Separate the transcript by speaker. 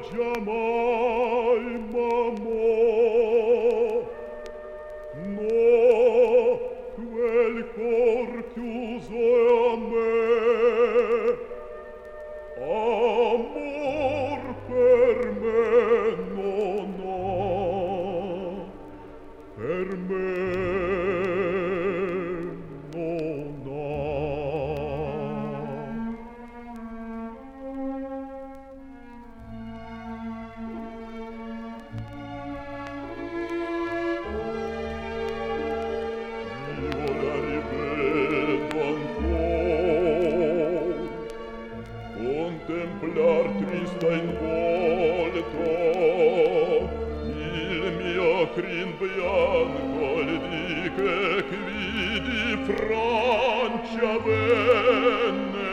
Speaker 1: giammai m'amò. No, quel cor chiuso a me, amor per me non ha, per me non ha. Io la rivedo ancor, contemplar trista in volto il mio crin bianco, il di che qui di Francia venne.